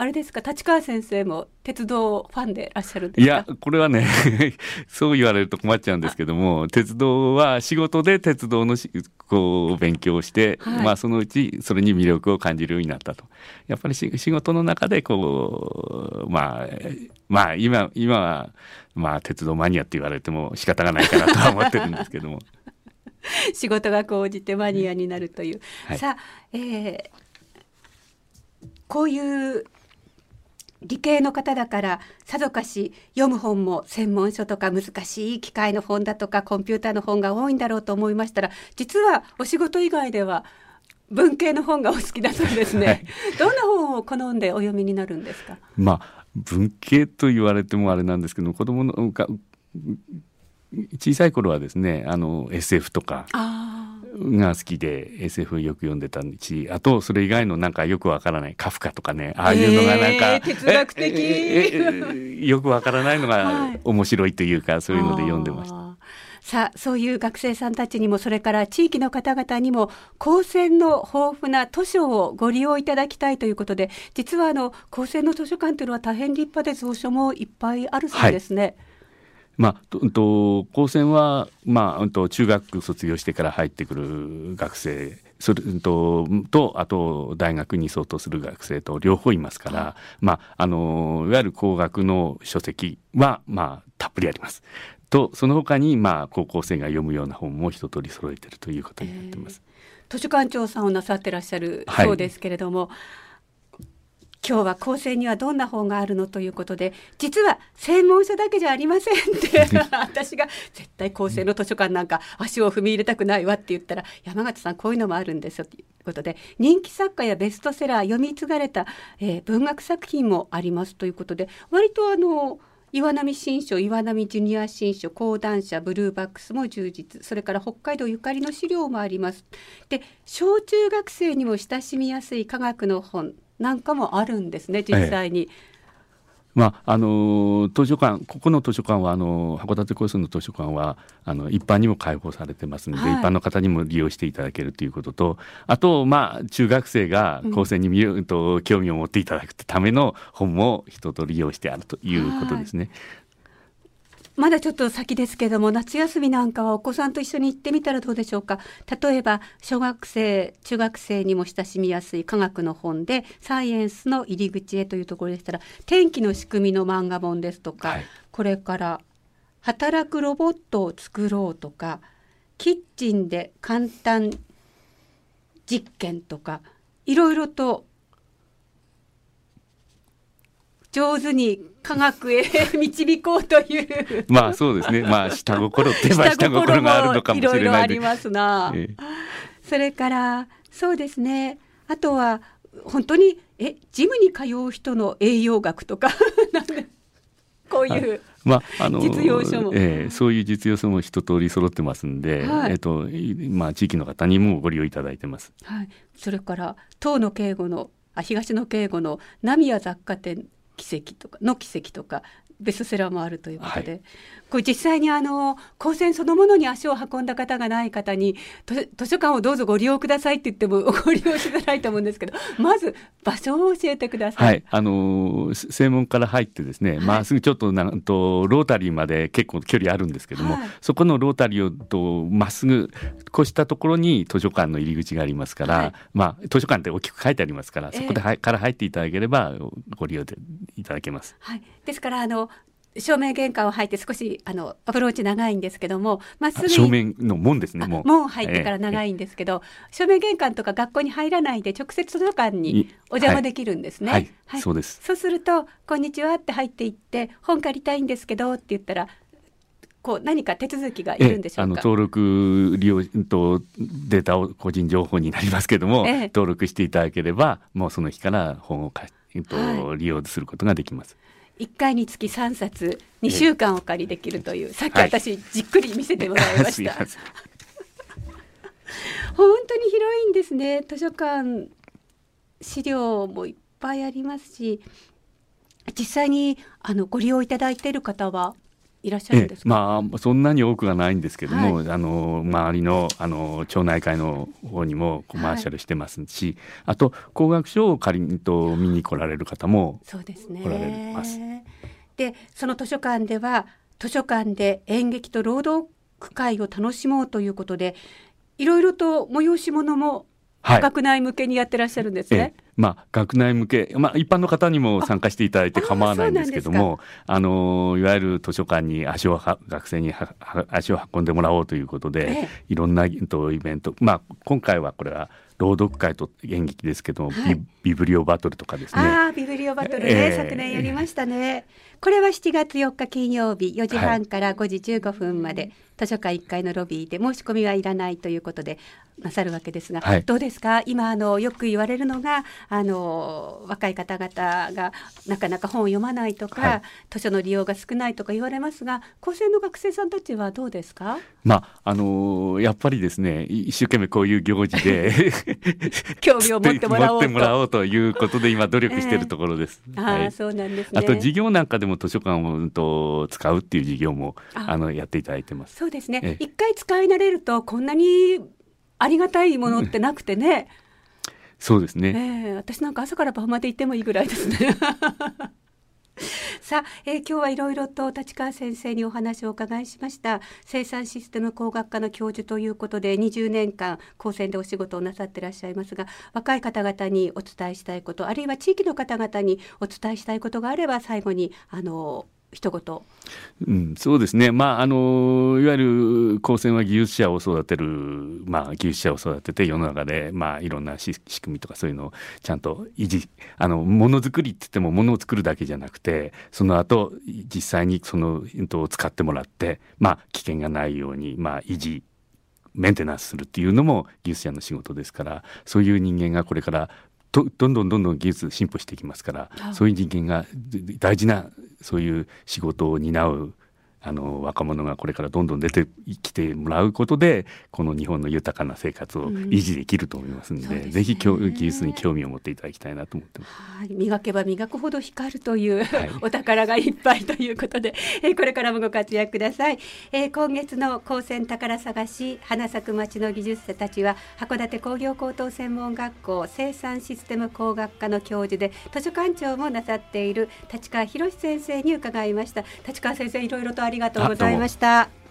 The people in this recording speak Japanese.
あれですか、立川先生も鉄道ファンでいらっしゃるんですか？ いや、これはねそう言われると困っちゃうんですけども、鉄道は仕事で鉄道のこう勉強をして、 はい、 そのうちそれに魅力を感じるようになったと。やっぱり仕事の中でこう今は鉄道マニアって言われても仕方がないかなとは思ってるんですけども仕事が高じてマニアになるという、 はい、 さあ、こういう理系の方だからさぞかし読む本も専門書とか難しい機械の本だとかコンピューターの本が多いんだろうと思いましたら、実はお仕事以外では文系の本がお好きだそうですね、はい、どんな本を好んでお読みになるんですか？ 文系と言われてもあれなんですけど、子供の小さい頃はですね、SF とかが好きで SF をよく読んでたし、あとそれ以外のなんかよくわからないカフカとかね、ああいうのがなんか、 哲学的よくわからないのが面白いというか、そういうので読んでました。 さあ、そういう学生さんたちにも、それから地域の方々にも高専の豊富な図書をご利用いただきたいということで、実は高専の図書館というのは大変立派で蔵書もいっぱいあるそうですね。 高専は、中学卒業してから入ってくる学生、それとあと大学に相当する学生と両方いますから、いわゆる工学の書籍は、たっぷりあります。その他に、高校生が読むような本も一通り揃えているということになっています。 図書館長さんをなさってらっしゃるそうですけれども、今日は高専にはどんな本があるのということで、実は専門書だけじゃありませんって私が絶対高専の図書館なんか足を踏み入れたくないわって言ったら、山形さんこういうのもあるんですよということで、人気作家やベストセラー、読み継がれた、文学作品もありますということで、割と岩波新書、岩波ジュニア新書、講談社、ブルーバックスも充実、それから北海道ゆかりの資料もあります。で、小中学生にも親しみやすい科学の本なんかもあるんですね、実際に。 図書館、ここの図書館は函館高専の図書館は一般にも開放されてますので、一般の方にも利用していただけるということと、あと中学生が高専に興味を持っていただくための本も一通り利用してあるということですね。 まだちょっと先ですけども、夏休みなんかはお子さんと一緒に行ってみたらどうでしょうか。例えば小学生、中学生にも親しみやすい科学の本でサイエンスの入り口へというところでしたら、天気の仕組みの漫画本ですとか、これから働くロボットを作ろうとか、キッチンで簡単実験とか、いろいろと上手に科学へ導こうというそうですね、下心って言えば下心があるのかもしれないで、 いろいろありますな、それからそうですね、あとは本当にジムに通う人の栄養学とかこういう実用書も、 そういう実用書も一通り揃ってますんで、地域の方にもご利用いただいてます。 それから東野圭吾の浪屋雑貨店奇跡とかベストセラーもあるということで、これ実際に高専そのものに足を運んだ方がない方に図書館をどうぞご利用くださいって言ってもご利用しづらいと思うんですけど、まず場所を教えてください。 正門から入ってですね、すぐちょっとロータリーまで結構距離あるんですけども、そこのロータリーをまっすぐ越したところに図書館の入り口がありますから、図書館って大きく書いてありますから、そこでから入っていただければご利用でいただけます。 ですから正面玄関を入って少しアプローチ長いんですけども、まっすぐ正面の門ですね。 門入ってから長いんですけど、正面玄関とか学校に入らないで直接図書館にお邪魔できるんですね。 そうです。 そうするとこんにちはって入っていって、本借りたいんですけどって言ったら何か手続きがいるんでしょうか。 登録利用とデータを個人情報になりますけども、登録していただければもうその日から本を利用することができます。 1回につき3冊2週間お借りできるという、さっき私じっくり見せてもらいました。本当に広いんですね。図書館資料もいっぱいありますし、実際にご利用いただいている方はいらっしゃるんですか？ まあ、そんなに多くはないんですけども、周りの町内会の方にもコマーシャルしてますし、あと工学書を借りに見に来られる方もそうですね、 来られます。 でその図書館では図書館で演劇と朗読会を楽しもうということで、いろいろと催し物も学内向けにやってらっしゃるんですね。 学内向け、一般の方にも参加していただいて構わないんですけども、いわゆる図書館に学生に足を運んでもらおうということで、いろんなイベント、今回はこれは朗読会と演劇ですけども、ビブリオバトルとかですね。 ビブリオバトルね、昨年やりましたね。これは7月4日金曜日4時半から5時15分まで、図書館1階のロビーで申し込みはいらないということでなさるわけですが、どうですか？今よく言われるのが若い方々がなかなか本を読まないとか、図書の利用が少ないとか言われますが、高専の学生さんたちはどうですか？ やっぱりですね、一生懸命こういう行事で興味を持ってもらおうということで今努力しているところです。 そうなんですね。 あと授業なんかでも図書館を使うっていう授業もやっていただいてます。 そうですね、一回使い慣れるとこんなにありがたいものってなくてね、 そうですね、 私なんか朝から晩まで行ってもいいぐらいですねさあ、今日はいろいろと立川先生にお話をお伺いしました。生産システム工学科の教授ということで20年間高専でお仕事をなさっていらっしゃいますが、若い方々にお伝えしたいこと、あるいは地域の方々にお伝えしたいことがあれば最後に一言。 そうですね、いわゆる高専は技術者を育てる、技術者を育てて世の中で、いろんな仕組みとかそういうのをちゃんと維持、ものづくりって言ってもものを作るだけじゃなくて、その後実際にそのを使ってもらって、危険がないように、維持メンテナンスするっていうのも技術者の仕事ですから、そういう人間がこれからどんどん技術進歩していきますから、そういう人間が大事なそういう仕事を担う若者がこれからどんどん出てきてもらうことで、この日本の豊かな生活を維持できると思いますので、ぜひ技術に興味を持っていただきたいなと思ってます。 磨けば磨くほど光るという、お宝がいっぱいということで、これからもご活躍ください。今月の高専宝探し花咲く町の技術者たちは、函館工業高等専門学校生産システム工学科の教授で図書館長もなさっている立川博先生に伺いました。立川先生、いろいろとありがとうございました。